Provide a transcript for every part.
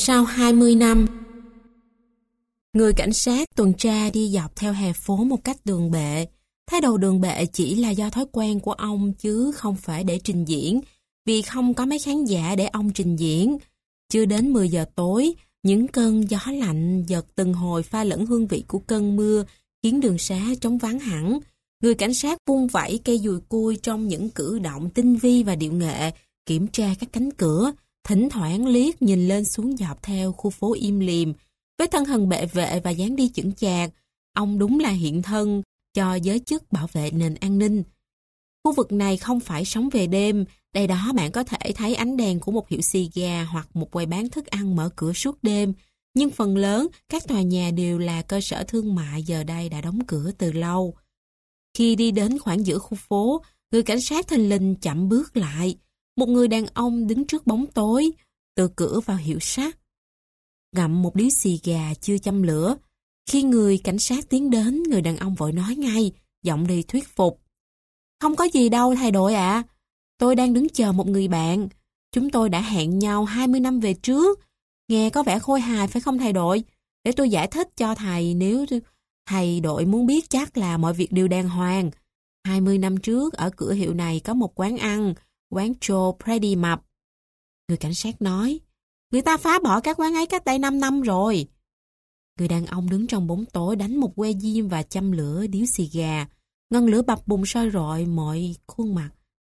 Sau 20 năm, người cảnh sát tuần tra đi dọc theo hè phố một cách đường bệ. Thái độ đường bệ chỉ là do thói quen của ông chứ không phải để trình diễn, vì không có mấy khán giả để ông trình diễn. Chưa đến 10 giờ tối, những cơn gió lạnh giật từng hồi pha lẫn hương vị của cơn mưa khiến đường xá trống vắng hẳn. Người cảnh sát vung vẩy cây dùi cui trong những cử động tinh vi và điệu nghệ, kiểm tra các cánh cửa, thỉnh thoảng liếc nhìn lên xuống dọc theo khu phố im lìm. Với thân hình bệ vệ và dáng đi chững chạc, ông đúng là hiện thân cho giới chức bảo vệ nền an ninh. Khu vực này không phải sống về đêm, đây đó bạn có thể thấy ánh đèn của một hiệu xì gà hoặc một quầy bán thức ăn mở cửa suốt đêm, nhưng phần lớn các tòa nhà đều là cơ sở thương mại giờ đây đã đóng cửa từ lâu. Khi đi đến khoảng giữa khu phố, người cảnh sát thình lình chậm bước lại. Một người đàn ông đứng trước bóng tối, từ cửa vào hiệu sắt, ngậm một điếu xì gà chưa châm lửa. Khi người cảnh sát tiến đến, người đàn ông vội nói ngay, giọng đầy thuyết phục. Không có gì đâu thầy đội ạ. Tôi đang đứng chờ một người bạn. Chúng tôi đã hẹn nhau 20 năm về trước. Nghe có vẻ khôi hài phải không thầy đội? Để tôi giải thích cho thầy nếu thầy đội muốn biết chắc là mọi việc đều đàng hoàng. 20 năm trước ở cửa hiệu này có một quán ăn, quán Joe Pretty mập. Người cảnh sát nói, người ta phá bỏ các quán ấy cách đây 5 năm rồi. Người đàn ông đứng trong bóng tối đánh một que diêm và châm lửa điếu xì gà. Ngọn lửa bập bùng soi rọi mọi khuôn mặt.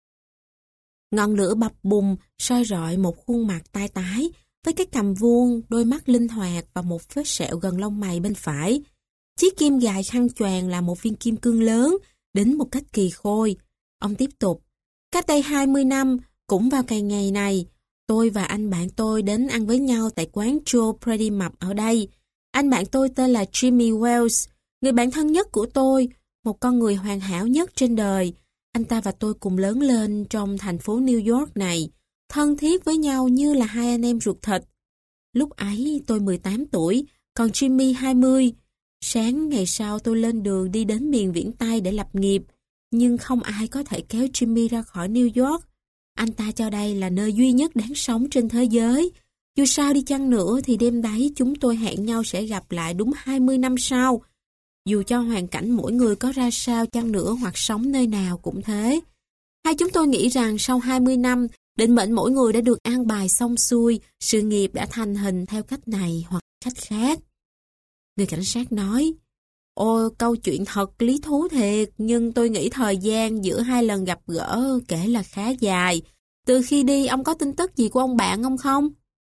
Ngọn lửa bập bùng soi rọi một khuôn mặt tai tái, với cái cằm vuông, đôi mắt linh hoạt và một vết sẹo gần lông mày bên phải. Chiếc kim gài khăn choàng là một viên kim cương lớn, đến một cách kỳ khôi. Ông tiếp tục, cách đây 20 năm, cũng vào ngày này, tôi và anh bạn tôi đến ăn với nhau tại quán Joe Pretty mập ở đây. Anh bạn tôi tên là Jimmy Wells, người bạn thân nhất của tôi, một con người hoàn hảo nhất trên đời. Anh ta và tôi cùng lớn lên trong thành phố New York này, thân thiết với nhau như là hai anh em ruột thịt. Lúc ấy tôi 18 tuổi, còn Jimmy 20. Sáng ngày sau tôi lên đường đi đến miền viễn Tây để lập nghiệp, nhưng không ai có thể kéo Jimmy ra khỏi New York. Anh ta cho đây là nơi duy nhất đáng sống trên thế giới. Dù sao đi chăng nữa thì đêm đấy chúng tôi hẹn nhau sẽ gặp lại đúng 20 năm sau. Dù cho hoàn cảnh mỗi người có ra sao chăng nữa hoặc sống nơi nào cũng thế. Hai chúng tôi nghĩ rằng sau 20 năm, định mệnh mỗi người đã được an bài xong xuôi, sự nghiệp đã thành hình theo cách này hoặc cách khác. Người cảnh sát nói, ôi câu chuyện thật lý thú thiệt, nhưng tôi nghĩ thời gian giữa hai lần gặp gỡ kể là khá dài. Từ khi đi, ông có tin tức gì của ông bạn ông không?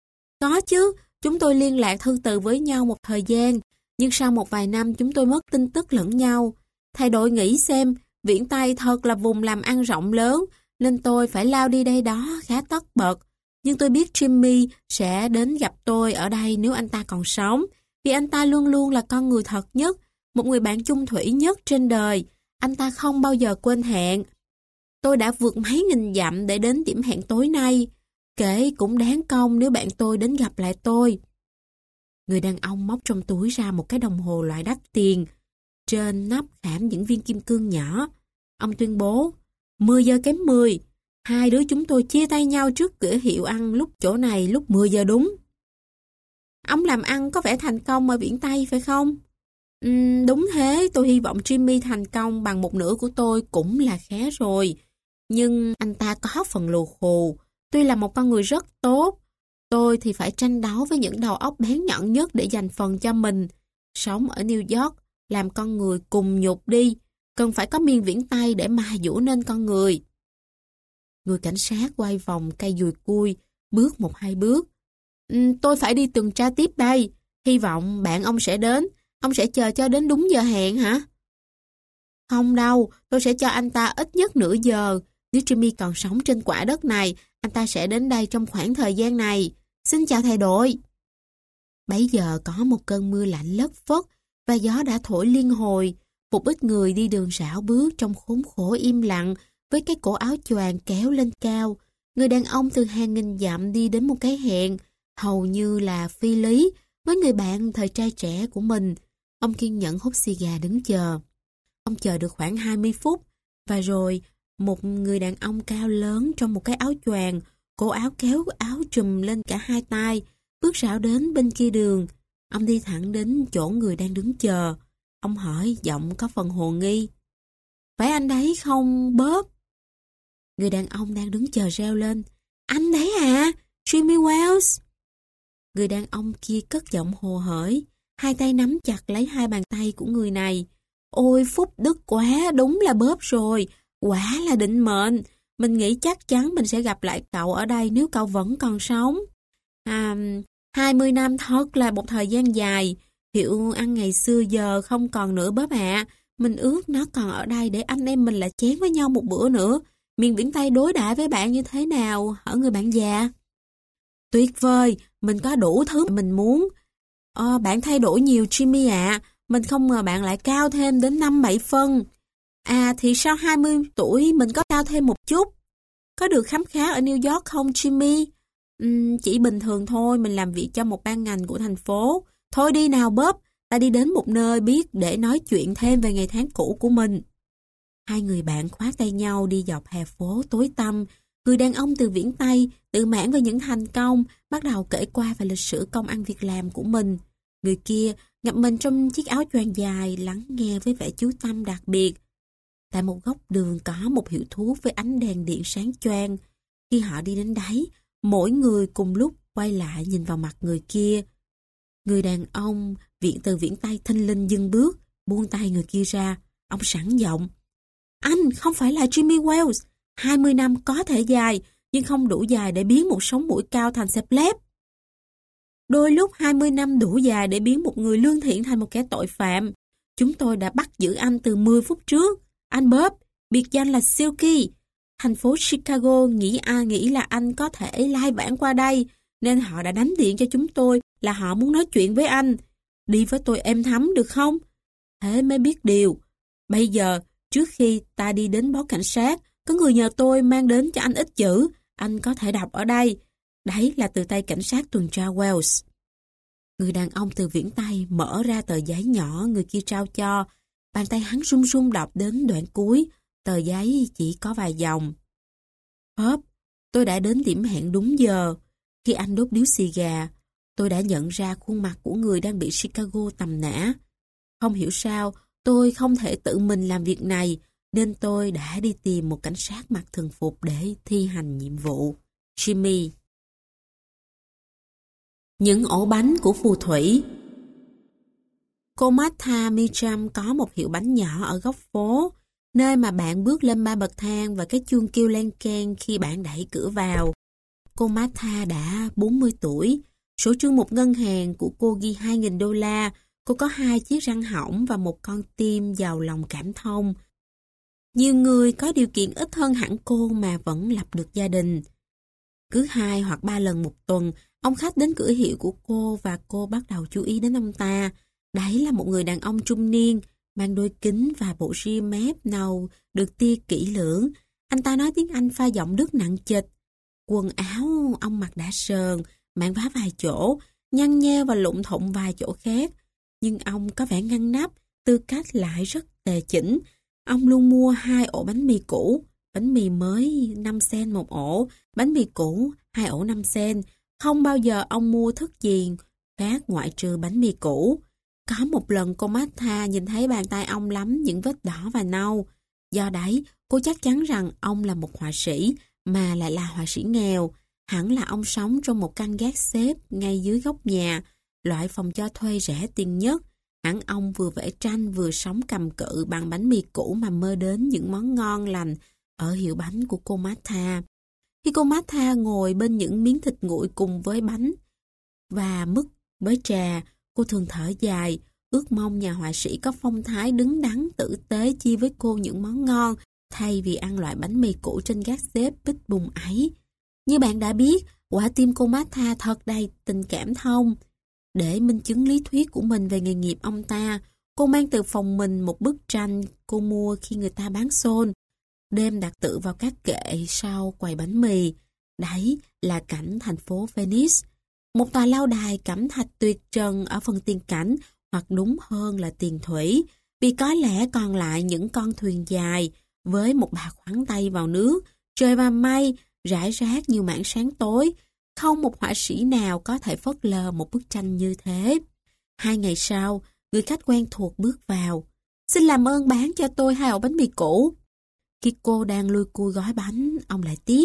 Có chứ, chúng tôi liên lạc thư từ với nhau một thời gian, nhưng sau một vài năm chúng tôi mất tin tức lẫn nhau. Thầy đội nghĩ xem, viễn Tây thật là vùng làm ăn rộng lớn, nên tôi phải lao đi đây đó khá tất bật. Nhưng tôi biết Jimmy sẽ đến gặp tôi ở đây nếu anh ta còn sống, vì anh ta luôn luôn là con người thật nhất, một người bạn chung thủy nhất trên đời. Anh ta không bao giờ quên hẹn. Tôi đã vượt mấy nghìn dặm để đến điểm hẹn tối nay. Kể cũng đáng công nếu bạn tôi đến gặp lại tôi. Người đàn ông móc trong túi ra một cái đồng hồ loại đắt tiền. Trên nắp khảm những viên kim cương nhỏ. Ông tuyên bố, 10 giờ kém 10. Hai đứa chúng tôi chia tay nhau trước cửa hiệu ăn lúc chỗ này lúc 10 giờ đúng. Ông làm ăn có vẻ thành công ở viễn Tây phải không? Đúng thế, tôi hy vọng Jimmy thành công bằng một nửa của tôi cũng là khá rồi. Nhưng anh ta có phần lù khù. Tuy là một con người rất tốt, tôi thì phải tranh đấu với những đầu óc bén nhọn nhất để giành phần cho mình. Sống ở New York, làm con người cùng nhục đi, cần phải có miền viễn Tây để mài dũa nên con người. Người cảnh sát quay vòng cây dùi cui, bước 1-2 bước. Tôi phải đi tuần tra tiếp đây, hy vọng bạn ông sẽ đến. Ông sẽ chờ cho đến đúng giờ hẹn hả? Không đâu, tôi sẽ cho anh ta ít nhất nửa giờ. Nếu Jimmy còn sống trên quả đất này, anh ta sẽ đến đây trong khoảng thời gian này. Xin chào thầy đội. Bấy giờ có một cơn mưa lạnh lất phất và gió đã thổi liên hồi. Một ít người đi đường rảo bước trong khốn khổ im lặng với cái cổ áo choàng kéo lên cao. Người đàn ông từ hàng nghìn dặm đi đến một cái hẹn, hầu như là phi lý, với người bạn thời trai trẻ của mình. Ông kiên nhẫn hút xì gà đứng chờ. Ông chờ được khoảng 20 phút, và rồi một người đàn ông cao lớn trong một cái áo choàng, cổ áo kéo áo trùm lên cả hai tay, bước rảo đến bên kia đường. Ông đi thẳng đến chỗ người đang đứng chờ. Ông hỏi, giọng có phần hồ nghi. Phải anh đấy không, Bob? Người đàn ông đang đứng chờ reo lên. Anh đấy à? Jimmy Wells? Người đàn ông kia cất giọng hồ hởi, hai tay nắm chặt lấy hai bàn tay của người này. Ôi phúc đức quá, đúng là Bob rồi, quả là định mệnh. Mình nghĩ chắc chắn mình sẽ gặp lại cậu ở đây nếu cậu vẫn còn sống. 20 năm thật là một thời gian dài. Hiệu ăn ngày xưa giờ không còn nữa Bob ạ. Mình ước nó còn ở đây để anh em mình lại chén với nhau một bữa nữa. Miền Biển Tây đối đãi với bạn như thế nào, hả người bạn già? Tuyệt vời, mình có đủ thứ mình muốn. Bạn thay đổi nhiều Jimmy ạ. Mình không ngờ bạn lại cao thêm đến 5-7 phân. Thì sau 20 tuổi mình có cao thêm một chút. Có được khám khá ở New York không Jimmy? Chỉ bình thường thôi, mình làm việc cho một ban ngành của thành phố. Thôi đi nào Bob, ta đi đến một nơi biết để nói chuyện thêm về ngày tháng cũ của mình. Hai người bạn khoác tay nhau đi dọc hè phố tối tăm. Người đàn ông từ viễn Tây, tự mãn về những thành công, bắt đầu kể qua về lịch sử công ăn việc làm của mình. Người kia ngập mình trong chiếc áo choàng dài, lắng nghe với vẻ chú tâm đặc biệt. Tại một góc đường có một hiệu thuốc với ánh đèn điện sáng choang. Khi họ đi đến đấy, mỗi người cùng lúc quay lại nhìn vào mặt người kia. Người đàn ông từ viễn Tây thinh linh dừng bước, buông tay người kia ra. Ông sẵn giọng. Anh không phải là Jimmy Wells. 20 năm có thể dài, nhưng không đủ dài để biến một sống mũi cao thành xe pleb. Đôi lúc 20 năm đủ dài để biến một người lương thiện thành một kẻ tội phạm. Chúng tôi đã bắt giữ anh từ 10 phút trước. Anh Bob, biệt danh là Silky. Thành phố Chicago nghĩ là anh có thể lai vãng qua đây, nên họ đã đánh điện cho chúng tôi là họ muốn nói chuyện với anh. Đi với tôi êm thấm được không? Thế mới biết điều. Bây giờ, trước khi ta đi đến báo cảnh sát, có người nhờ tôi mang đến cho anh ít chữ, anh có thể đọc ở đây. Đấy là từ tay cảnh sát tuần tra Wells. Người đàn ông từ viễn Tây mở ra tờ giấy nhỏ người kia trao cho. Bàn tay hắn run run đọc đến đoạn cuối, tờ giấy chỉ có vài dòng. Bob, tôi đã đến điểm hẹn đúng giờ. Khi anh đốt điếu xì gà, tôi đã nhận ra khuôn mặt của người đang bị Chicago tầm nã. Không hiểu sao, tôi không thể tự mình làm việc này, nên tôi đã đi tìm một cảnh sát mặc thường phục để thi hành nhiệm vụ. Jimmy. Những ổ bánh của phù thủy. Cô Martha Meacham có một hiệu bánh nhỏ ở góc phố, nơi mà bạn bước lên 3 bậc thang và cái chuông kêu len keng khi bạn đẩy cửa vào. Cô Martha đã 40 tuổi. Sổ trương một ngân hàng của cô ghi $2.000. Cô có 2 chiếc răng hỏng và một con tim giàu lòng cảm thông. Nhiều người có điều kiện ít hơn hẳn cô mà vẫn lập được gia đình. Cứ 2 hoặc 3 lần một tuần, ông khách đến cửa hiệu của cô và cô bắt đầu chú ý đến ông ta. Đấy là một người đàn ông trung niên, mang đôi kính và bộ ria mép nâu được tia kỹ lưỡng. Anh ta nói tiếng Anh pha giọng Đức nặng trịch. Quần áo ông mặc đã sờn, mảng vá vài chỗ, nhăn nheo và lụng thụng vài chỗ khác. Nhưng ông có vẻ ngăn nắp, tư cách lại rất tề chỉnh. Ông luôn mua 2 ổ bánh mì cũ, bánh mì mới 5 cent một ổ, bánh mì cũ 2 ổ 5 cent. Không bao giờ ông mua thức gì khác ngoại trừ bánh mì cũ. Có một lần cô Martha nhìn thấy bàn tay ông lắm những vết đỏ và nâu. Do đấy, cô chắc chắn rằng ông là một họa sĩ, mà lại là họa sĩ nghèo. Hẳn là ông sống trong một căn gác xếp ngay dưới góc nhà, loại phòng cho thuê rẻ tiền nhất. Hẳn ông vừa vẽ tranh vừa sống cầm cự bằng bánh mì cũ mà mơ đến những món ngon lành ở hiệu bánh của cô Martha. Khi cô Martha ngồi bên những miếng thịt nguội cùng với bánh và mứt với trà, cô thường thở dài, ước mong nhà họa sĩ có phong thái đứng đắn tử tế chia với cô những món ngon thay vì ăn loại bánh mì cũ trên gác xếp bít bùng ấy. Như bạn đã biết, quả tim cô Martha thật đầy tình cảm thông. Để minh chứng lý thuyết của mình về nghề nghiệp ông ta, cô mang từ phòng mình một bức tranh cô mua khi người ta bán xôn, đem đặt tự vào các kệ sau quầy bánh mì. Đấy là cảnh thành phố Venice, một tòa lâu đài cẩm thạch tuyệt trần ở phần tiền cảnh, hoặc đúng hơn là tiền thủy, vì có lẽ còn lại những con thuyền dài với một bà khoáng tay vào nước, trời và mây rải rác nhiều mảng sáng tối. Không một họa sĩ nào có thể phớt lờ một bức tranh như thế. 2 ngày sau, người khách quen thuộc bước vào. Xin làm ơn bán cho tôi 2 ổ bánh mì cũ. Khi cô đang lui cui gói bánh, ông lại tiếp.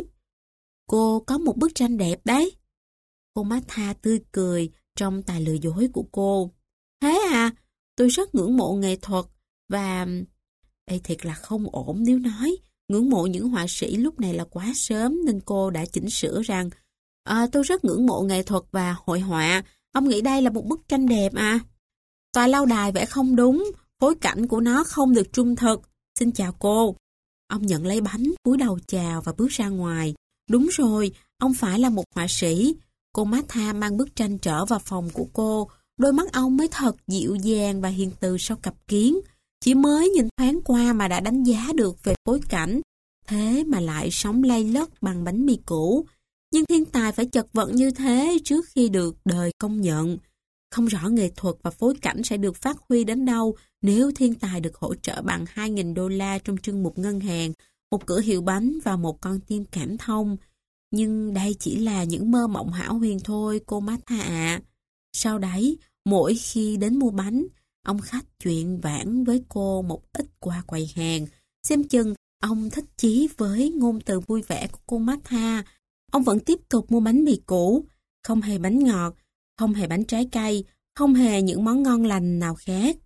Cô có một bức tranh đẹp đấy. Cô Martha tươi cười trong tài lừa dối của cô. Thế à, tôi rất ngưỡng mộ nghệ thuật và... Đây thiệt là không ổn nếu nói ngưỡng mộ những họa sĩ lúc này là quá sớm, nên cô đã chỉnh sửa rằng tôi rất ngưỡng mộ nghệ thuật và hội họa. Ông nghĩ đây là một bức tranh đẹp à? Tòa lâu đài vẽ không đúng, phối cảnh của nó không được trung thực. Xin chào cô. Ông nhận lấy bánh, cúi đầu chào và bước ra ngoài. Đúng rồi, ông phải là một họa sĩ. Cô Martha mang bức tranh trở vào phòng của cô. Đôi mắt ông mới thật dịu dàng và hiền từ sau cặp kiến. Chỉ mới nhìn thoáng qua mà đã đánh giá được về phối cảnh. Thế mà lại sống lay lất bằng bánh mì cũ. Nhưng thiên tài phải chật vật như thế trước khi được đời công nhận. Không rõ nghệ thuật và phối cảnh sẽ được phát huy đến đâu nếu thiên tài được hỗ trợ bằng $2.000 trong chương mục ngân hàng, một cửa hiệu bánh và một con tim cảm thông. Nhưng đây chỉ là những mơ mộng hão huyền thôi, cô Martha ạ. Sau đấy, mỗi khi đến mua bánh, ông khách chuyện vãn với cô một ít qua quầy hàng. Xem chừng ông thích chí với ngôn từ vui vẻ của cô Martha. Ông vẫn tiếp tục mua bánh mì cũ, không hề bánh ngọt, không hề bánh trái cây, không hề những món ngon lành nào khác.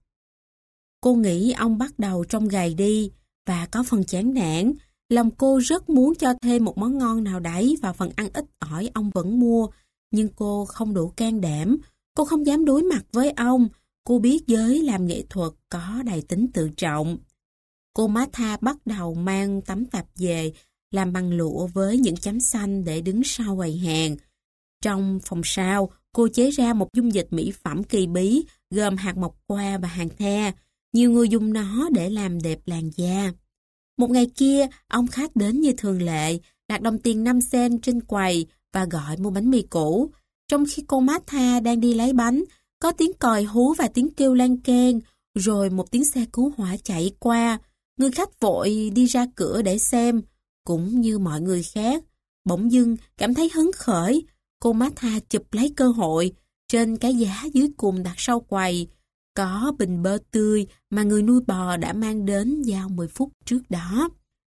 Cô nghĩ ông bắt đầu trông gầy đi và có phần chán nản. Lòng cô rất muốn cho thêm một món ngon nào đấy vào phần ăn ít ỏi ông vẫn mua, nhưng cô không đủ can đảm. Cô không dám đối mặt với ông. Cô biết giới làm nghệ thuật có đầy tính tự trọng. Cô Martha bắt đầu mang tấm tạp về làm bằng lụa với những chấm xanh để đứng sau quầy hàng. Trong phòng sau, cô chế ra một dung dịch mỹ phẩm kỳ bí gồm hạt mộc hoa và hàng the. Nhiều người dùng nó để làm đẹp làn da. Một ngày kia, ông khách đến như thường lệ, đặt đồng tiền 5 cent trên quầy và gọi mua bánh mì cũ. Trong khi cô Martha đang đi lấy bánh, có tiếng còi hú và tiếng kêu lan keng, rồi một tiếng xe cứu hỏa chạy qua. Người khách vội đi ra cửa để xem, cũng như mọi người khác. Bỗng dưng cảm thấy hứng khởi, cô Martha chụp lấy cơ hội. Trên cái giá dưới cùng đặt sau quầy, có bình bơ tươi mà người nuôi bò đã mang đến giao 10 phút trước đó.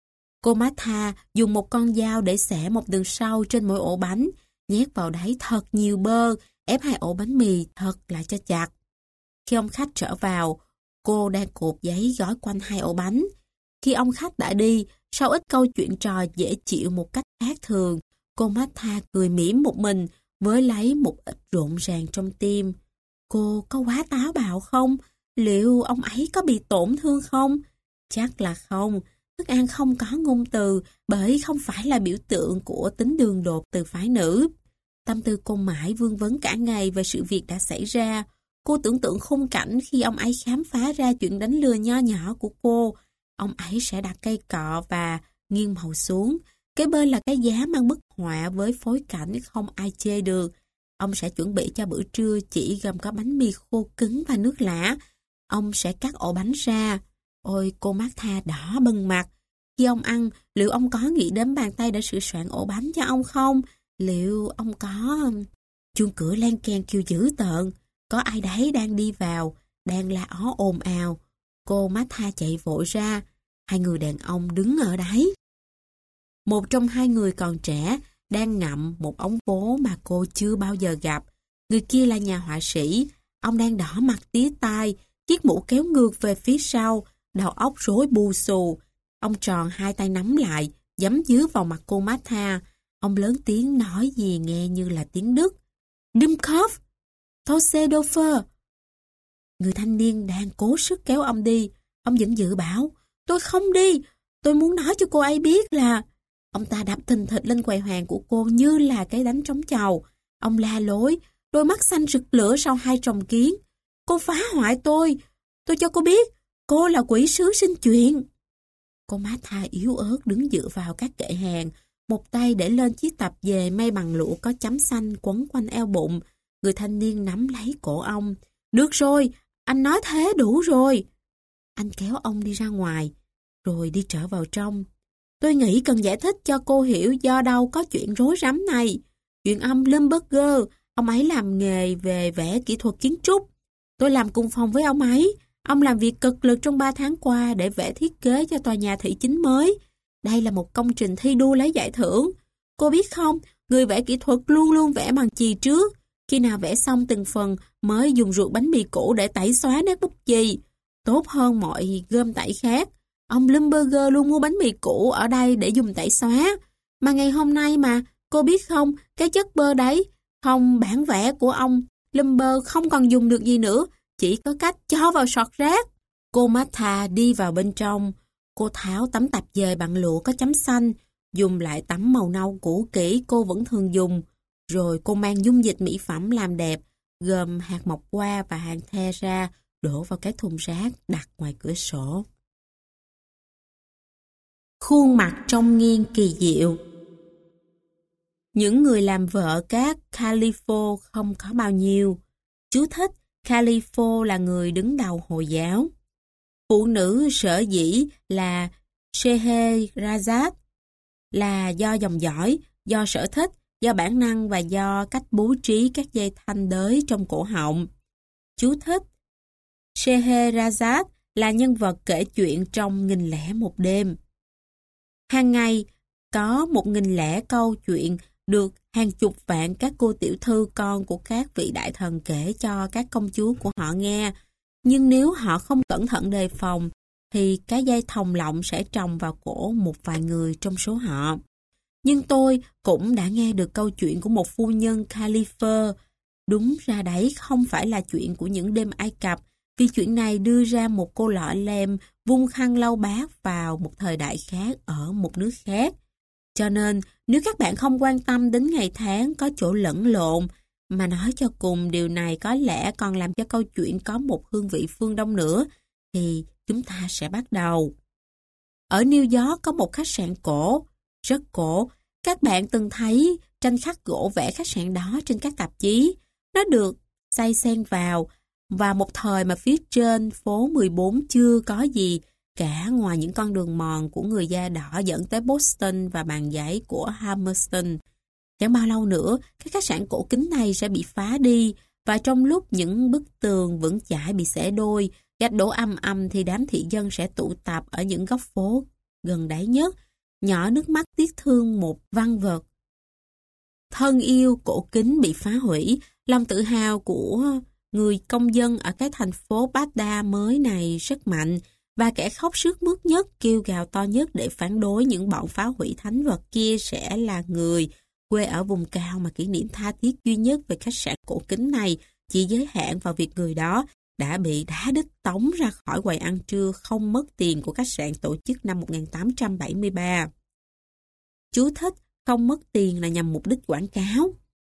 Cô Martha dùng một con dao để xẻ một đường sâu trên mỗi ổ bánh, nhét vào đấy thật nhiều bơ, ép 2 ổ bánh mì thật là cho chặt. Khi ông khách trở vào, cô đang cột giấy gói quanh 2 ổ bánh. Khi ông khách đã đi, sau ít câu chuyện trò dễ chịu một cách khác thường, cô Martha cười mỉm một mình với lấy một ít rộn ràng trong tim. Cô có quá táo bạo không? Liệu ông ấy có bị tổn thương không? Chắc là không. Thức ăn không có ngôn từ bởi không phải là biểu tượng của tính đường đột từ phái nữ. Tâm tư cô mãi vương vấn cả ngày về sự việc đã xảy ra. Cô tưởng tượng khung cảnh khi ông ấy khám phá ra chuyện đánh lừa nho nhỏ của cô. Ông ấy sẽ đặt cây cọ và nghiêng màu xuống. Kế bên là cái giá mang bức họa với phối cảnh không ai chê được. Ông sẽ chuẩn bị cho bữa trưa chỉ gồm có bánh mì khô cứng và nước lã. Ông sẽ cắt ổ bánh ra. Ôi, cô Martha đỏ bừng mặt. Khi ông ăn, liệu ông có nghĩ đến bàn tay đã sửa soạn ổ bánh cho ông không? Liệu ông có... Chuông cửa len keng kêu dữ tợn. Có ai đấy đang đi vào, đang la ó ồn ào. Cô Martha chạy vội ra. 2 người đàn ông đứng ở đấy. Một trong 2 người còn trẻ đang ngậm một ống vố mà cô chưa bao giờ gặp. Người kia là nhà họa sĩ. Ông đang đỏ mặt tía tai, chiếc mũ kéo ngược về phía sau, đầu óc rối bù xù. Ông tròn 2 tay nắm lại, giấm dứa vào mặt cô Martha. Ông lớn tiếng nói gì nghe như là tiếng Đức. Dummkopf! Tossedorfer! Người thanh niên đang cố sức kéo ông đi. Ông vẫn dự bảo, tôi không đi, tôi muốn nói cho cô ấy biết là... Ông ta đập thình thịch lên quầy hàng của cô như là cái đánh trống chầu. Ông la lối, đôi mắt xanh rực lửa sau 2 tròng kiến. Cô phá hoại tôi cho cô biết, cô là quỷ sứ sinh chuyện. Cô Martha yếu ớt đứng dựa vào các kệ hàng, một tay để lên chiếc tạp dề may bằng lụa có chấm xanh quấn quanh eo bụng. Người thanh niên nắm lấy cổ ông. Được rồi, anh nói thế đủ rồi. Anh kéo ông đi ra ngoài, rồi đi trở vào trong. Tôi nghĩ cần giải thích cho cô hiểu do đâu có chuyện rối rắm này. chuyện ông Limburger, ông ấy làm nghề về vẽ kỹ thuật kiến trúc. Tôi làm cùng phòng với ông ấy. Ông làm việc cực lực trong 3 tháng qua để vẽ thiết kế cho tòa nhà thị chính mới. Đây là một công trình thi đua lấy giải thưởng. Cô biết không, người vẽ kỹ thuật luôn luôn vẽ bằng chì trước. Khi nào vẽ xong từng phần mới dùng ruột bánh mì cũ để tẩy xóa nét bút chì. Tốt hơn mọi gôm tẩy khác. Ông Limburger luôn mua bánh mì cũ ở đây để dùng tẩy xóa. Mà ngày hôm nay mà, cô biết không, cái chất bơ đấy, không bản vẽ của ông Limburger không còn dùng được gì nữa, chỉ có cách cho vào sọt rác. Cô Martha đi vào bên trong. Cô tháo tấm tạp dề bằng lụa có chấm xanh, dùng lại tấm màu nâu cũ kỹ cô vẫn thường dùng. Rồi cô mang dung dịch mỹ phẩm làm đẹp, gồm hạt mộc hoa và hạt the ra, đổ vào cái thùng rác đặt ngoài cửa sổ. Khuôn mặt trông nghiêng kỳ diệu. Những người làm vợ các Calipho không có bao nhiêu. Chú thích, Calipho là người đứng đầu Hồi giáo. Phụ nữ sở dĩ là Scheherazade là do dòng dõi, do sở thích, do bản năng và do cách bố trí các dây thanh đới trong cổ họng. Chú thích, Scheherazade là nhân vật kể chuyện trong 1001 đêm. Hàng ngày, có 1000 câu chuyện được hàng chục vạn các cô tiểu thư con của các vị đại thần kể cho các công chúa của họ nghe. Nhưng nếu họ không cẩn thận đề phòng, thì cái dây thòng lọng sẽ trồng vào cổ một vài người trong số họ. Nhưng tôi cũng đã nghe được câu chuyện của một phu nhân Khalifa. Đúng ra đấy không phải là chuyện của những đêm Ai Cập, vì chuyện này đưa ra một cô lọ lem vung khăn lau bát vào một thời đại khác ở một nước khác. Cho nên, nếu các bạn không quan tâm đến ngày tháng có chỗ lẫn lộn, mà nói cho cùng điều này có lẽ còn làm cho câu chuyện có một hương vị phương Đông nữa, thì chúng ta sẽ bắt đầu. Ở New York có một khách sạn cổ, rất cổ. Các bạn từng thấy tranh khắc gỗ vẽ khách sạn đó trên các tạp chí. Nó được xây xen vào một thời mà phía trên phố 14 chưa có gì cả ngoài những con đường mòn của người da đỏ dẫn tới Boston và bàn giấy của Hammerstein. Chẳng bao lâu nữa, các khách sạn cổ kính này sẽ bị phá đi, và trong lúc những bức tường vững chãi bị xẻ đôi, gạch đổ ầm ầm thì đám thị dân sẽ tụ tập ở những góc phố gần đáy nhất, nhỏ nước mắt tiếc thương một văn vật thân yêu cổ kính bị phá hủy. Lòng tự hào của người công dân ở cái thành phố Baghdad mới này rất mạnh, và kẻ khóc sướt mướt nhất, kêu gào to nhất để phản đối những bọn phá hủy thánh vật kia sẽ là người quê ở vùng cao mà kỷ niệm tha thiết duy nhất về khách sạn cổ kính này chỉ giới hạn vào việc người đó đã bị đá đít tống ra khỏi quầy ăn trưa không mất tiền của khách sạn tổ chức năm 1873. Chú thích, không mất tiền là nhằm mục đích quảng cáo.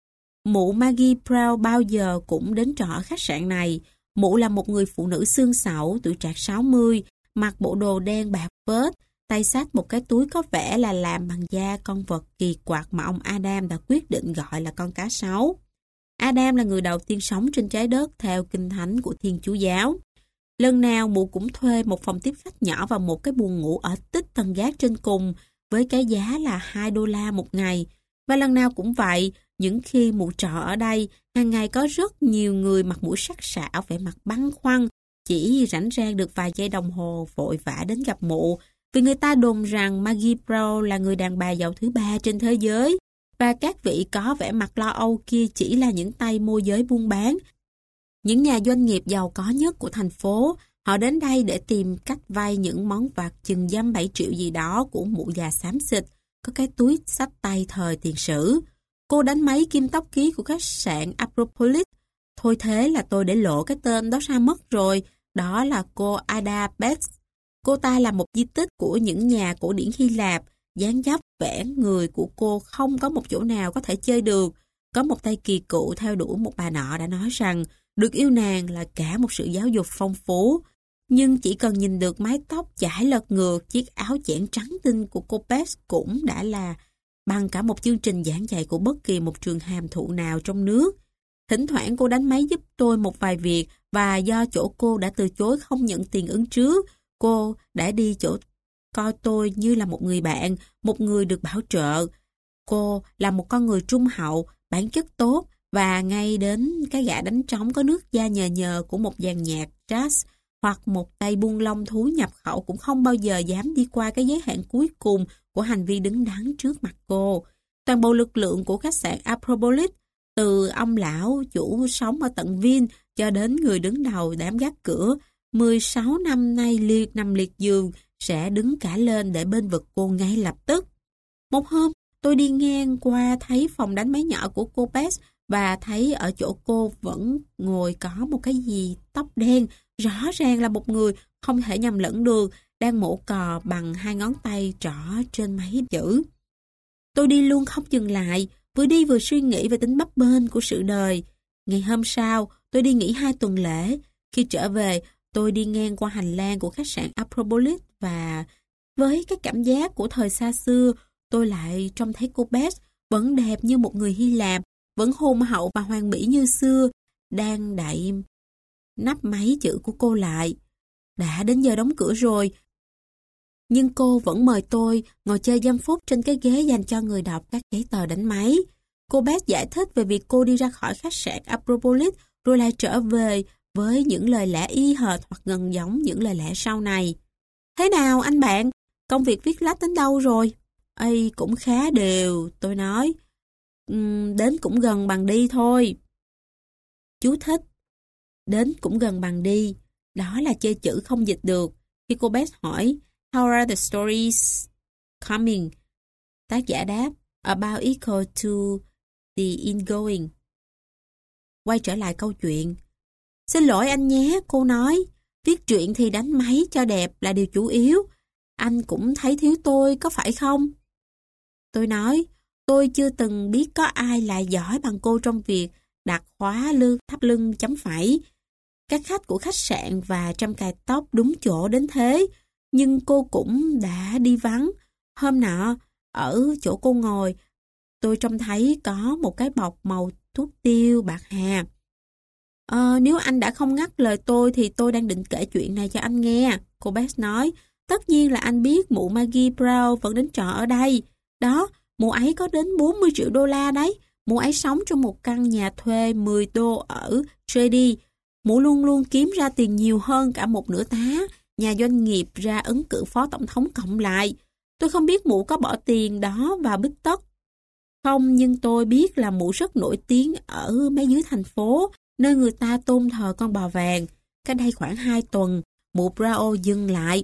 Mụ Maggie Brown bao giờ cũng đến trọ ở khách sạn này. Mụ là một người phụ nữ xương xẩu, tuổi trạc 60, mặc bộ đồ đen bạc phết, tay xách một cái túi có vẻ là làm bằng da con vật kỳ quặc mà ông Adam đã quyết định gọi là con cá sấu. Adam là người đầu tiên sống trên trái đất theo kinh thánh của Thiên Chúa giáo. Lần nào mụ cũng thuê một phòng tiếp khách nhỏ và một cái buồng ngủ ở tích tầng gác trên cùng với cái giá là $2 một ngày. Và lần nào cũng vậy, những khi mụ trọ ở đây, hàng ngày có rất nhiều người mặt mũi sắc sảo, vẻ mặt băn khoăn, chỉ rảnh rang được vài giây đồng hồ vội vã đến gặp mụ, vì người ta đồn rằng Maggie Brown là người đàn bà giàu thứ 3 trên thế giới, và các vị có vẻ mặt lo âu kia chỉ là những tay môi giới buôn bán, những nhà doanh nghiệp giàu có nhất của thành phố. Họ đến đây để tìm cách vay những món vặt chừng dăm 7 triệu gì đó của mụ già xám xịt, có cái túi xách tay thời tiền sử. Cô đánh máy kim tóc ký của khách sạn Acropolis. Thôi thế là tôi để lộ cái tên đó ra mất rồi. Đó là cô Ada Betts. Cô ta là một di tích của những nhà cổ điển Hy Lạp. Dáng dấp vẽ người của cô không có một chỗ nào có thể chơi được. Có một tay kỳ cựu theo đuổi một bà nọ đã nói rằng được yêu nàng là cả một sự giáo dục phong phú. Nhưng chỉ cần nhìn được mái tóc chải lật ngược, chiếc áo chẽn trắng tinh của cô Betts cũng đã là bằng cả một chương trình giảng dạy của bất kỳ một trường hàm thụ nào trong nước. Thỉnh thoảng cô đánh máy giúp tôi một vài việc, và do chỗ cô đã từ chối không nhận tiền ứng trước, cô đã đi chỗ coi tôi như là một người bạn, một người được bảo trợ. Cô là một con người trung hậu, bản chất tốt và ngay đến cái gã đánh trống có nước da nhờ nhờ của một dàn nhạc jazz hoặc một tay buôn lông thú nhập khẩu cũng không bao giờ dám đi qua cái giới hạn cuối cùng của hành vi đứng đắn trước mặt cô. Toàn bộ lực lượng của khách sạn Acropolis, từ ông lão chủ sống ở tận Vin cho đến người đứng đầu đám gác cửa, 16 năm nay nằm liệt giường, sẽ đứng cả lên để bênh vực cô ngay lập tức. Một hôm, tôi đi ngang qua thấy phòng đánh máy nhỏ của cô Bess và thấy ở chỗ cô vẫn ngồi có một cái gì tóc đen, rõ ràng là một người không thể nhầm lẫn được, đang mổ cò bằng 2 ngón tay trỏ trên máy chữ. Tôi đi luôn không dừng lại, vừa đi vừa suy nghĩ về tính bấp bênh của sự đời. Ngày hôm sau, tôi đi nghỉ 2 tuần lễ. Khi trở về, tôi đi ngang qua hành lang của khách sạn Acropolis và với cái cảm giác của thời xa xưa, tôi lại trông thấy cô Bess vẫn đẹp như một người Hy Lạp, vẫn hôn hậu và hoàn mỹ như xưa, đang đậy nắp máy chữ của cô lại. Đã đến giờ đóng cửa rồi, nhưng cô vẫn mời tôi ngồi chơi dăm phút trên cái ghế dành cho người đọc các giấy tờ đánh máy. Cô Bess giải thích về việc cô đi ra khỏi khách sạn Acropolis rồi lại trở về với những lời lẽ y hệt hoặc gần giống những lời lẽ sau này. Thế nào anh bạn? Công việc viết lách đến đâu rồi? Ây, cũng khá đều, tôi nói. Đến cũng gần bằng đi thôi. Chú thích. Đến cũng gần bằng đi. Đó là chơi chữ không dịch được. Khi cô Bess hỏi, How are the stories coming? Tác giả đáp, About equal to the ingoing. Quay trở lại câu chuyện. Xin lỗi anh nhé, cô nói. Viết truyện thì đánh máy cho đẹp là điều chủ yếu. Anh cũng thấy thiếu tôi, có phải không? Tôi nói, tôi chưa từng biết có ai lại giỏi bằng cô trong việc đặt khóa thắt lưng chấm phẩy. Các khách của khách sạn và trăm cài tóc đúng chỗ đến thế. Nhưng cô cũng đã đi vắng. Hôm nọ, ở chỗ cô ngồi, tôi trông thấy có một cái bọc màu thuốc tiêu bạc hà. Nếu anh đã không ngắt lời tôi thì tôi đang định kể chuyện này cho anh nghe. Cô Bess nói, tất nhiên là anh biết mụ Maggie Brown vẫn đến trọ ở đây. Đó, mụ ấy có đến 40 triệu đô la đấy. Mụ ấy sống trong một căn nhà thuê 10 đô ở Trady. Mụ luôn luôn kiếm ra tiền nhiều hơn cả một nửa tá nhà doanh nghiệp ra ứng cử phó tổng thống cộng lại. Tôi không biết mụ có bỏ tiền đó vào bít tất không, nhưng tôi biết là mụ rất nổi tiếng ở mấy dưới thành phố, nơi người ta tôn thờ con bò vàng. Cách đây khoảng 2 tuần, mụ Brown dừng lại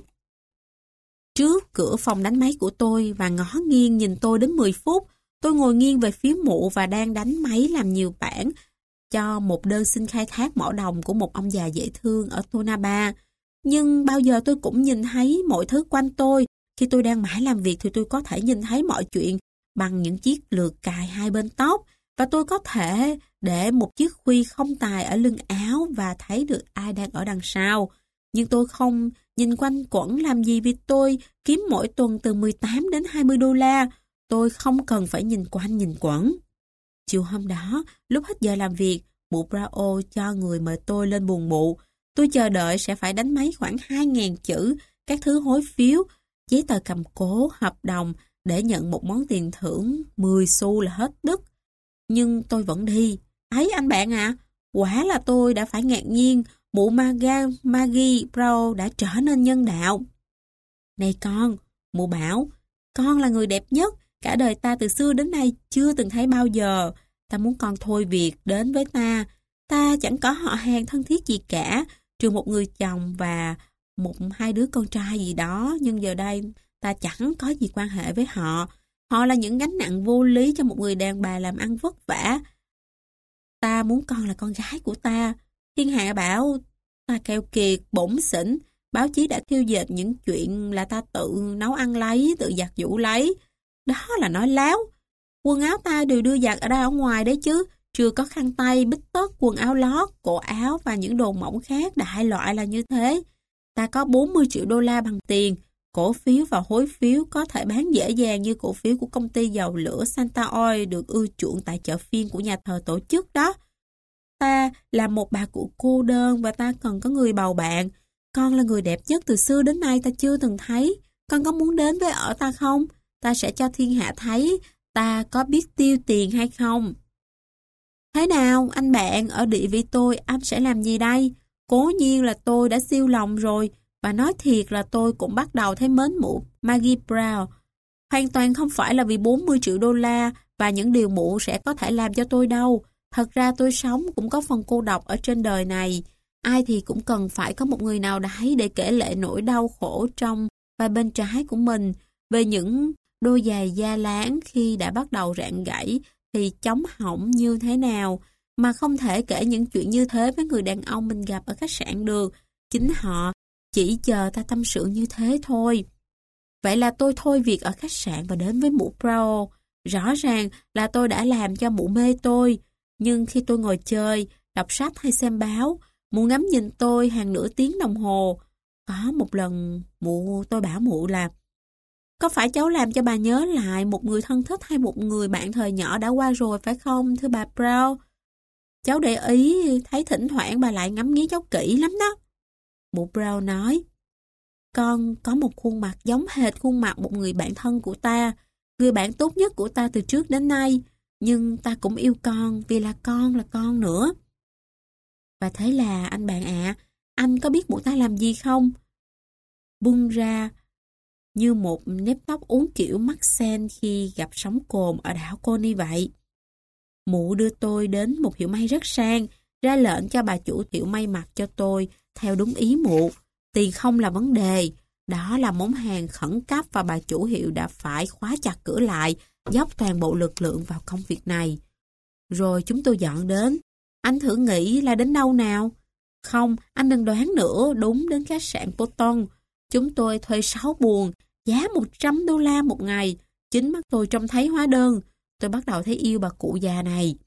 trước cửa phòng đánh máy của tôi và ngó nghiêng nhìn tôi đến 10 phút. Tôi ngồi nghiêng về phía mụ và đang đánh máy làm nhiều bản cho một đơn xin khai thác mỏ đồng của một ông già dễ thương ở Tonaba. Nhưng bao giờ tôi cũng nhìn thấy mọi thứ quanh tôi. Khi tôi đang mãi làm việc thì tôi có thể nhìn thấy mọi chuyện bằng những chiếc lược cài hai bên tóc, và tôi có thể để một chiếc khuy không tài ở lưng áo và thấy được ai đang ở đằng sau. Nhưng tôi không nhìn quanh quẩn làm gì vì tôi kiếm mỗi tuần từ 18 đến 20 đô la. Tôi không cần phải nhìn quanh nhìn quẩn. Chiều hôm đó, lúc hết giờ làm việc, mụ Brown cho người mời tôi lên buồng mụ. Tôi chờ đợi sẽ phải đánh máy khoảng 2.000 chữ, các thứ hối phiếu, giấy tờ cầm cố, hợp đồng để nhận một món tiền thưởng 10 xu là hết đứt. Nhưng tôi vẫn đi. Ấy anh bạn ạ, quả là tôi đã phải ngạc nhiên, mụ Maggie Brown đã trở nên nhân đạo. Này con, mụ bảo, con là người đẹp nhất, cả đời ta từ xưa đến nay chưa từng thấy bao giờ. Ta muốn con thôi việc đến với ta. Ta chẳng có họ hàng thân thiết gì cả, trừ một người chồng và hai đứa con trai gì đó, nhưng giờ đây ta chẳng có gì quan hệ với họ. Họ là những gánh nặng vô lý cho một người đàn bà làm ăn vất vả. Ta muốn con là con gái của ta. Thiên hạ bảo ta keo kiệt, bủn xỉn. Báo chí đã thêu dệt những chuyện là ta tự nấu ăn lấy, tự giặt giũ lấy. Đó là nói láo. Quần áo ta đều đưa giặt ở đây ở ngoài đấy chứ. Chưa có khăn tay, bít tất, quần áo lót, cổ áo và những đồ mỏng khác, đại loại là như thế. Ta có 40 triệu đô la bằng tiền. Cổ phiếu và hối phiếu có thể bán dễ dàng như cổ phiếu của công ty dầu lửa Santa Oil được ưa chuộng tại chợ phiên của nhà thờ tổ chức đó. Ta là một bà cụ cô đơn và ta cần có người bầu bạn. Con là người đẹp nhất từ xưa đến nay ta chưa từng thấy. Con có muốn đến với ở ta không? Ta sẽ cho thiên hạ thấy ta có biết tiêu tiền hay không. Nói nào, anh bạn, ở địa vị tôi, anh sẽ làm gì đây? Cố nhiên là tôi đã siêu lòng rồi, và nói thiệt là tôi cũng bắt đầu thấy mến mụ Maggie Brown. Hoàn toàn không phải là vì 40 triệu đô la và những điều mụ sẽ có thể làm cho tôi đâu. Thật ra tôi sống cũng có phần cô độc ở trên đời này. Ai thì cũng cần phải có một người nào đấy để kể lể nỗi đau khổ trong và bên trái của mình. Về những đôi giày da láng khi đã bắt đầu rạn gãy thì chóng hỏng như thế nào, mà không thể kể những chuyện như thế với người đàn ông mình gặp ở khách sạn được. Chính họ chỉ chờ ta tâm sự như thế thôi. Vậy là tôi thôi việc ở khách sạn và đến với mụ Brown. Rõ ràng là tôi đã làm cho mụ mê tôi. Nhưng khi tôi ngồi chơi, đọc sách hay xem báo, mụ ngắm nhìn tôi hàng nửa tiếng đồng hồ. Có một lần tôi bảo mụ là: có phải cháu làm cho bà nhớ lại một người thân thích hay một người bạn thời nhỏ đã qua rồi phải không, thưa bà Brown? Cháu để ý thấy thỉnh thoảng bà lại ngắm nghía cháu kỹ lắm đó. Mụ Brown nói: con có một khuôn mặt giống hệt khuôn mặt một người bạn thân của ta, người bạn tốt nhất của ta từ trước đến nay, nhưng ta cũng yêu con vì là con nữa. Và thế là anh bạn ạ, anh có biết mụ ta làm gì không? Bung ra như một nếp tóc uốn kiểu mắc sen khi gặp sóng cồn ở đảo Coney vậy. Mụ đưa tôi đến một hiệu may rất sang, ra lệnh cho bà chủ hiệu may mặc cho tôi theo đúng ý mụ. Tiền không là vấn đề, đó là món hàng khẩn cấp và bà chủ hiệu đã phải khóa chặt cửa lại, dốc toàn bộ lực lượng vào công việc này. Rồi chúng tôi dọn đến. Anh thử nghĩ là đến đâu nào? Không, anh đừng đoán nữa, đúng đến khách sạn Bolton. Chúng tôi thuê 6 buồng, giá 100 đô la một ngày. Chính mắt tôi trông thấy hóa đơn. Tôi bắt đầu thấy yêu bà cụ già này.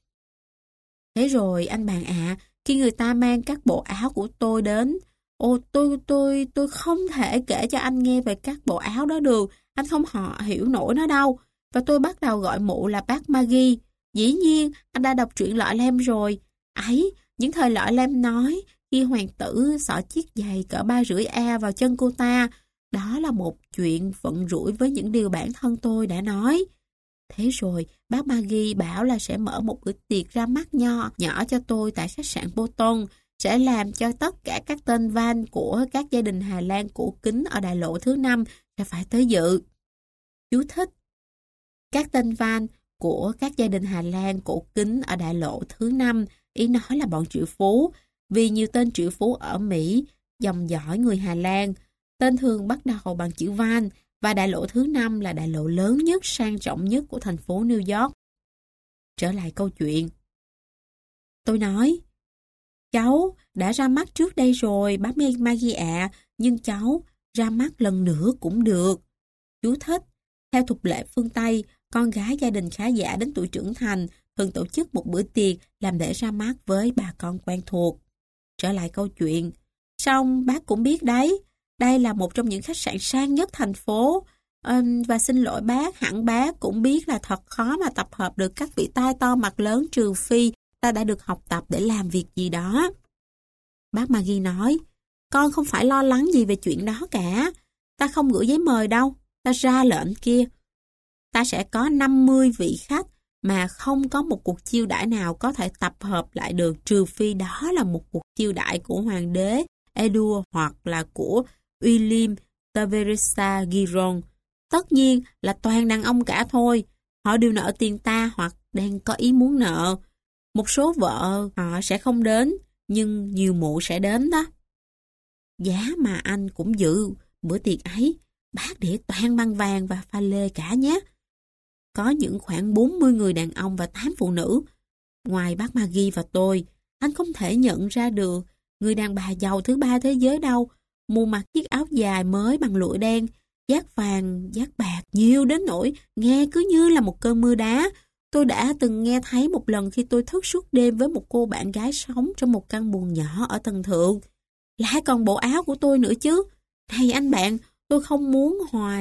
Thế rồi anh bạn ạ, khi người ta mang các bộ áo của tôi đến, tôi không thể kể cho anh nghe về các bộ áo đó được, anh không hiểu nổi nó đâu. Và tôi bắt đầu gọi mụ là bác Maggie. Dĩ nhiên, anh đã đọc truyện Lọ Lem rồi. Ấy, những thời Lọ Lem nói, khi hoàng tử xỏ chiếc giày cỡ 3,5 A vào chân cô ta, đó là một chuyện vận rủi với những điều bản thân tôi đã nói. Thế rồi, bác Maggie bảo là sẽ mở một bữa tiệc ra mắt nhỏ cho tôi tại khách sạn Bolton, sẽ làm cho tất cả các tên van của các gia đình Hà Lan cổ kính ở đại lộ thứ 5 sẽ phải tới dự. Chú thích: các tên van của các gia đình Hà Lan cổ kính ở đại lộ thứ 5, ý nói là bọn triệu phú, vì nhiều tên triệu phú ở Mỹ, dòng dõi người Hà Lan. Tên thường bắt đầu bằng chữ van, và đại lộ thứ 5 là đại lộ lớn nhất, sang trọng nhất của thành phố New York. Trở lại câu chuyện. Tôi nói: cháu đã ra mắt trước đây rồi, bác Maggie ạ, nhưng cháu ra mắt lần nữa cũng được. Chú thích: theo tục lệ phương Tây, con gái gia đình khá giả đến tuổi trưởng thành thường tổ chức một bữa tiệc làm lễ ra mắt với bà con quen thuộc. Trở lại câu chuyện. Xong bác cũng biết đấy, đây là một trong những khách sạn sang nhất thành phố. Và xin lỗi bác, hẳn bác cũng biết là thật khó mà tập hợp được các vị tai to mặt lớn, trừ phi ta đã được học tập để làm việc gì đó. Bác Maggie nói: con không phải lo lắng gì về chuyện đó cả. Ta không gửi giấy mời đâu. Ta ra lệnh kia. Ta sẽ có 50 vị khách mà không có một cuộc chiêu đãi nào có thể tập hợp lại được, trừ phi đó là một cuộc chiêu đãi của hoàng đế Edward hoặc là của William Tversa Giron. Tất nhiên là toàn đàn ông cả thôi. Họ đều nợ tiền ta hoặc đang có ý muốn nợ. Một số vợ họ sẽ không đến, nhưng nhiều mụ sẽ đến đó. Giá mà anh cũng dự bữa tiệc ấy, bác để toàn băng vàng và pha lê cả nhé. Có những khoảng 40 người đàn ông và 8 phụ nữ. Ngoài bác Maggie và tôi, anh không thể nhận ra được người đàn bà giàu thứ 3 thế giới đâu. Mụ mặc chiếc áo dài mới bằng lụa đen, dát vàng, dát bạc nhiều đến nỗi nghe cứ như là một cơn mưa đá. Tôi đã từng nghe thấy một lần khi tôi thức suốt đêm với một cô bạn gái sống trong một căn buồng nhỏ ở tầng thượng. Lại còn bộ áo của tôi nữa chứ. Này anh bạn, tôi không muốn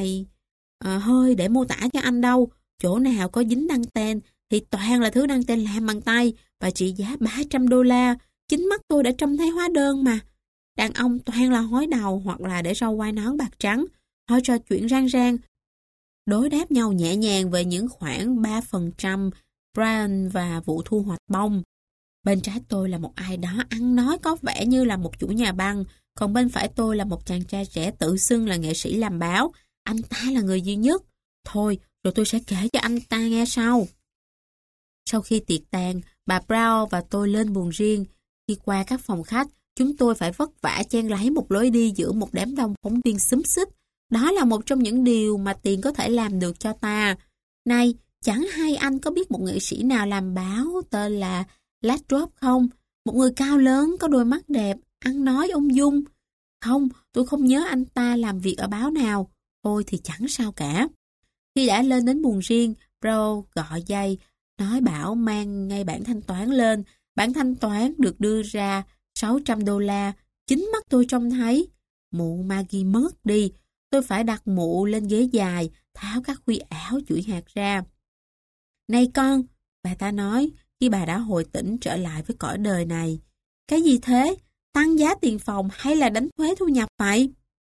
hơi để mô tả cho anh đâu. Chỗ nào có dính đăng ten thì toàn là thứ đăng ten làm bằng tay và trị giá 300 đô la. Chính mắt tôi đã trông thấy hóa đơn mà. Đàn ông toàn là hói đầu hoặc là để râu quai nón bạc trắng. Họ trò chuyện rang rang, đối đáp nhau nhẹ nhàng về những khoản 3% Brian và vụ thu hoạch bông. Bên trái tôi là một ai đó ăn nói có vẻ như là một chủ nhà băng, còn bên phải tôi là một chàng trai trẻ tự xưng là nghệ sĩ làm báo. Anh ta là người duy nhất. Thôi, rồi tôi sẽ kể cho anh ta nghe sau. Sau khi tiệc tàn, bà Brown và tôi lên buồng riêng. Khi qua các phòng khách, chúng tôi phải vất vả chen lấy một lối đi giữa một đám đông phóng viên xúm xít. Đó là một trong những điều mà tiền có thể làm được cho ta. Này, chẳng hay anh có biết một nghệ sĩ nào làm báo tên là Lathrop không? Một người cao lớn, có đôi mắt đẹp, ăn nói ung dung. Không, tôi không nhớ anh ta làm việc ở báo nào. Thôi thì chẳng sao cả. Khi đã lên đến buồng riêng, Brown gọi dây, nói bảo mang ngay bản thanh toán lên. Bản thanh toán được đưa ra $600. Chính mắt tôi trông thấy. Mụ Maggie mất đi. Tôi phải đặt mụ lên ghế dài, tháo các khuy áo chuỗi hạt ra. Này con, bà ta nói, khi bà đã hồi tỉnh trở lại với cõi đời này. Cái gì thế? Tăng giá tiền phòng hay là đánh thuế thu nhập vậy?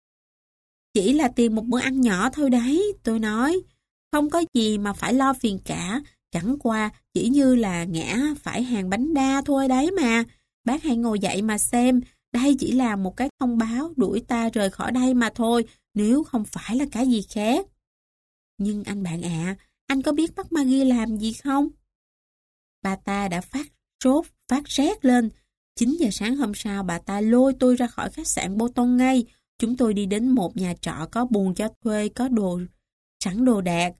Chỉ là tiền một bữa ăn nhỏ thôi đấy, tôi nói. Không có gì mà phải lo phiền cả, chẳng qua chỉ như là ngã phải hàng bánh đa thôi đấy mà. Bác hãy ngồi dậy mà xem, đây chỉ là một cái thông báo đuổi ta rời khỏi đây mà thôi, nếu không phải là cái gì khác. Nhưng anh bạn ạ, anh có biết bác Maggie làm gì không? Bà ta đã phát sốt, phát rét lên. 9 giờ sáng hôm sau, bà ta lôi tôi ra khỏi khách sạn Bolton ngay. Chúng tôi đi đến một nhà trọ có buồng cho thuê, có sẵn đồ đạc.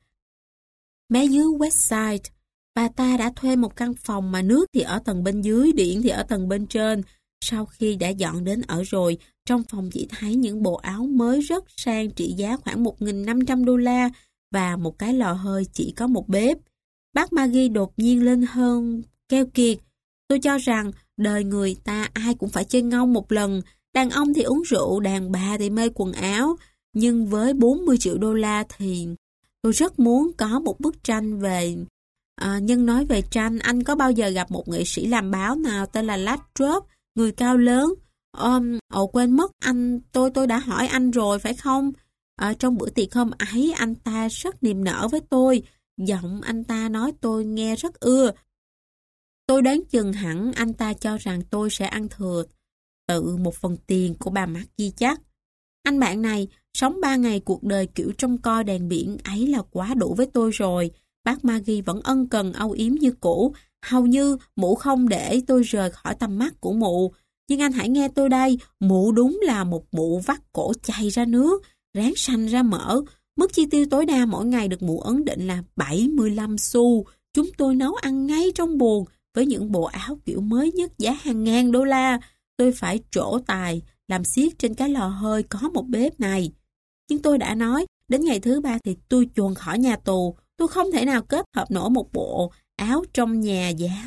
Mé dưới Westside, bà ta đã thuê một căn phòng mà nước thì ở tầng bên dưới, điện thì ở tầng bên trên. Sau khi đã dọn đến ở rồi, trong phòng chỉ thấy những bộ áo mới rất sang trị giá khoảng $1.500 và một cái lò hơi chỉ có một bếp. Bác Maggie đột nhiên lên hơn keo kiệt. Tôi cho rằng đời người ta ai cũng phải chơi ngông một lần. Đàn ông thì uống rượu, đàn bà thì mê quần áo. Nhưng với $40 triệu thì tôi rất muốn có một bức tranh về... nhân nói về tranh, anh có bao giờ gặp một nghệ sĩ làm báo nào tên là Lathrop, người cao lớn? Quên mất anh, tôi đã hỏi anh rồi phải không? Trong bữa tiệc hôm ấy, anh ta rất niềm nở với tôi. Giọng anh ta nói tôi nghe rất ưa. Tôi đoán chừng hẳn anh ta cho rằng tôi sẽ ăn thừa tự một phần tiền của bà Maggie chắc. Anh bạn này sống 3 ngày cuộc đời kiểu trông coi đèn biển ấy là quá đủ với tôi rồi. Bác Maggie vẫn ân cần âu yếm như cũ. Hầu như mụ không để tôi rời khỏi tầm mắt của mụ. Nhưng anh hãy nghe tôi đây, mụ đúng là một mụ vắt cổ chày ra nước, ráng sanh ra mỡ. Mức chi tiêu tối đa mỗi ngày được mụ ấn định là 75 xu. Chúng tôi nấu ăn ngay trong buồng với những bộ áo kiểu mới nhất giá hàng ngàn $. Tôi phải trổ tài, làm xiết trên cái lò hơi có một bếp này. Nhưng tôi đã nói, đến ngày thứ 3 thì tôi chuồn khỏi nhà tù. Tôi không thể nào kết hợp nổi một bộ áo trong nhà giá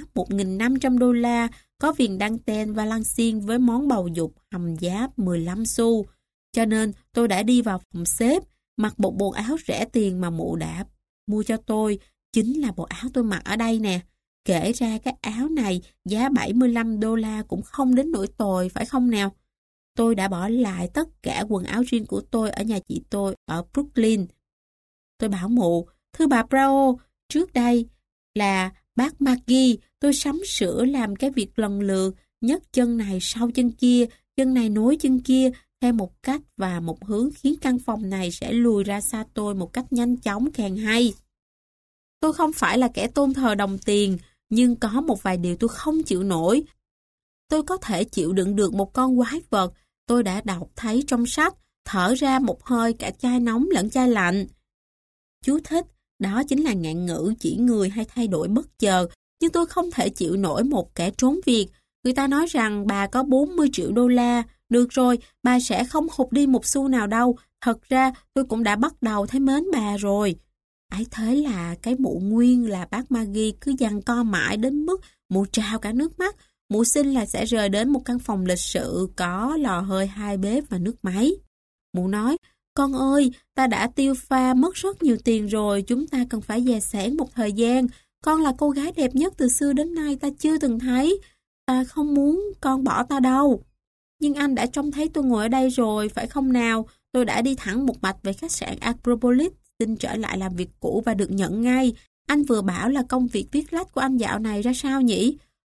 $1.500 có viền đăng ten và lăng xiên với món bầu dục hầm giá 15 xu. Cho nên tôi đã đi vào phòng xếp, mặc một bộ áo rẻ tiền mà mụ đã mua cho tôi. Chính là bộ áo tôi mặc ở đây nè. Kể ra cái áo này giá $75 cũng không đến nỗi tồi, phải không nào? Tôi đã bỏ lại tất cả quần áo riêng của tôi ở nhà chị tôi ở Brooklyn. Tôi bảo mụ, thưa bà Brown, trước đây là bác Maggie, tôi sắm sửa làm cái việc lần lượt, nhấc chân này sau chân kia, chân này nối chân kia, theo một cách và một hướng khiến căn phòng này sẽ lùi ra xa tôi một cách nhanh chóng càng hay. Tôi không phải là kẻ tôn thờ đồng tiền, nhưng có một vài điều tôi không chịu nổi. Tôi có thể chịu đựng được một con quái vật tôi đã đọc thấy trong sách, thở ra một hơi cả chai nóng lẫn chai lạnh. Chú thích, đó chính là ngạn ngữ chỉ người hay thay đổi bất chợt, nhưng tôi không thể chịu nổi một kẻ trốn việc. Người ta nói rằng bà có $40 triệu. Được rồi, bà sẽ không hụt đi một xu nào đâu. Thật ra tôi cũng đã bắt đầu thấy mến bà rồi. Ấy thế là cái mụ Nguyên là bác Maggie cứ giằng co mãi đến mức mụ trào cả nước mắt. Mụ xin là sẽ rời đến một căn phòng lịch sự có lò hơi 2 bếp và nước máy. Mụ nói, con ơi, ta đã tiêu pha mất rất nhiều tiền rồi, chúng ta cần phải dè sẻn một thời gian. Con là cô gái đẹp nhất từ xưa đến nay ta chưa từng thấy. Ta không muốn con bỏ ta đâu. Nhưng anh đã trông thấy tôi ngồi ở đây rồi, phải không nào? Tôi đã đi thẳng một mạch về khách sạn Acropolis, xin trở lại làm việc cũ và được nhận ngay. Anh vừa bảo là công việc viết lách của anh dạo này ra sao nhỉ?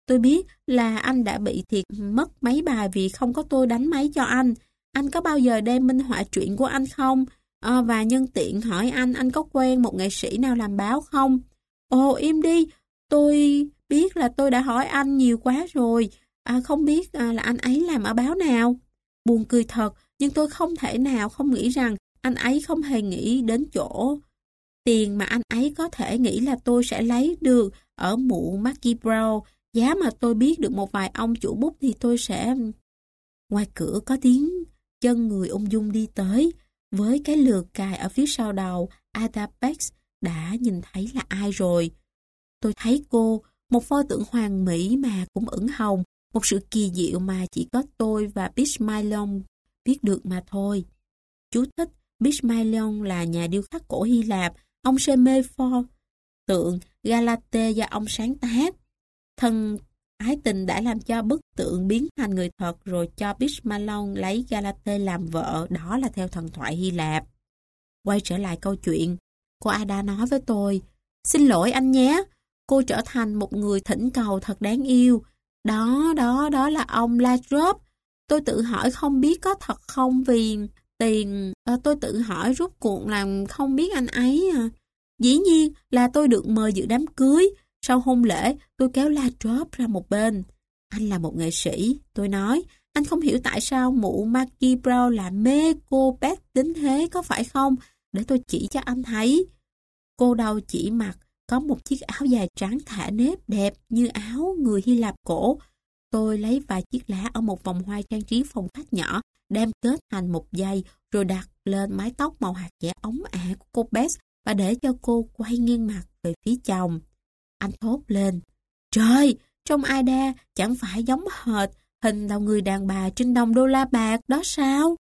Tôi biết là anh đã bị thiệt mất mấy bài vì không có tôi đánh máy cho anh. Anh có bao giờ đem minh họa truyện của anh không? Và nhân tiện hỏi anh có quen một nghệ sĩ nào làm báo không? Ồ, im đi, tôi biết là tôi đã hỏi anh nhiều quá rồi. Không biết là anh ấy làm ở báo nào? Buồn cười thật, nhưng tôi không thể nào không nghĩ rằng anh ấy không hề nghĩ đến chỗ tiền mà anh ấy có thể nghĩ là tôi sẽ lấy được ở mụ Maggie Brown. Giá mà tôi biết được một vài ông chủ bút thì tôi sẽ... Ngoài cửa có tiếng chân người ung dung đi tới, với cái lược cài ở phía sau đầu. Ada Bex đã nhìn thấy là ai rồi. Tôi thấy cô, một pho tượng hoàn mỹ mà cũng ửng hồng, một sự kỳ diệu mà chỉ có tôi và Pygmalion biết được mà thôi. Chú thích: Pygmalion là nhà điêu khắc cổ Hy Lạp. Ông say mê pho tượng Galate do ông sáng tác. Thần ái tình đã làm cho bức tượng biến thành người thật, rồi cho Pygmalion lấy Galate làm vợ. Đó là theo thần thoại Hy Lạp. Quay trở lại câu chuyện, cô Ada nói với tôi: xin lỗi anh nhé, cô trở thành một người thỉnh cầu thật đáng yêu. Đó là ông Lathrop. Tôi tự hỏi không biết có thật không vì tiền. Tôi tự hỏi rốt cuộc làm không biết anh ấy. Dĩ nhiên là tôi được mời dự đám cưới. Sau hôn lễ, tôi kéo Lathrop ra một bên. Anh là một nghệ sĩ, tôi nói. Anh không hiểu tại sao mụ Maggie Brown là mê cô Beth đến thế, có phải không? Để tôi chỉ cho anh thấy. Cô đầu chỉ mặc có một chiếc áo dài trắng thả nếp đẹp như áo người Hy Lạp cổ. Tôi lấy vài chiếc lá ở một vòng hoa trang trí phòng khách nhỏ, đem kết thành một dây, rồi đặt lên mái tóc màu hạt dẻ óng ả của cô Beth và để cho cô quay nghiêng mặt về phía chồng. Anh thốt lên: trời, trông Ada chẳng phải giống hệt hình đầu người đàn bà trên đồng đô la bạc đó sao?